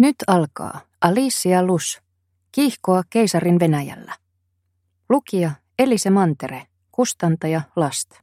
Nyt alkaa Alicia Lus, Kiihkoa keisarin Venäjällä. Lukija Elise Mantere, kustantaja Last.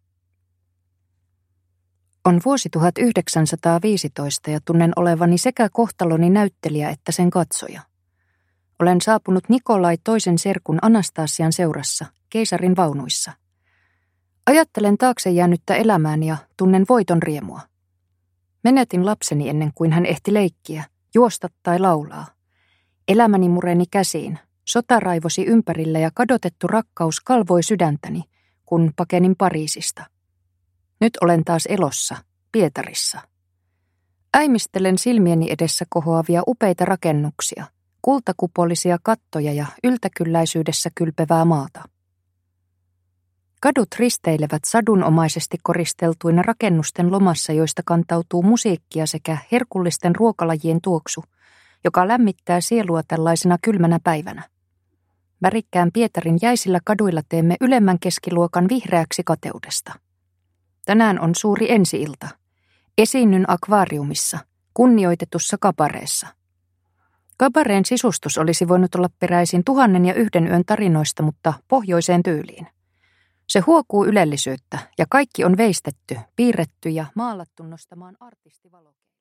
On vuosi 1915 ja tunnen olevani sekä kohtaloni näyttelijä että sen katsoja. Olen saapunut Nikolai toisen serkun Anastasian seurassa, keisarin vaunuissa. Ajattelen taakse jäänyttä elämääni ja tunnen voiton riemua. Menetin lapseni ennen kuin hän ehti leikkiä, juosta tai laulaa. Elämäni mureni käsiin, sota raivosi ympärillä ja kadotettu rakkaus kalvoi sydäntäni, kun pakenin Pariisista. Nyt olen taas elossa, Pietarissa. Äimistelen silmieni edessä kohoavia upeita rakennuksia, kultakupollisia kattoja ja yltäkylläisyydessä kylpevää maata. Kadut risteilevät sadunomaisesti koristeltuina rakennusten lomassa, joista kantautuu musiikkia sekä herkullisten ruokalajien tuoksu, joka lämmittää sielua tällaisena kylmänä päivänä. Värikkään Pietarin jäisillä kaduilla teemme ylemmän keskiluokan vihreäksi kateudesta. Tänään on suuri ensi-ilta. Esiinnyn akvaariumissa, kunnioitetussa kabareessa. Kabareen sisustus olisi voinut olla peräisin 1001 yön tarinoista, mutta pohjoiseen tyyliin. Se huokuu ylellisyyttä ja kaikki on veistetty, piirretty ja maalattu nostamaan artistivalokeita.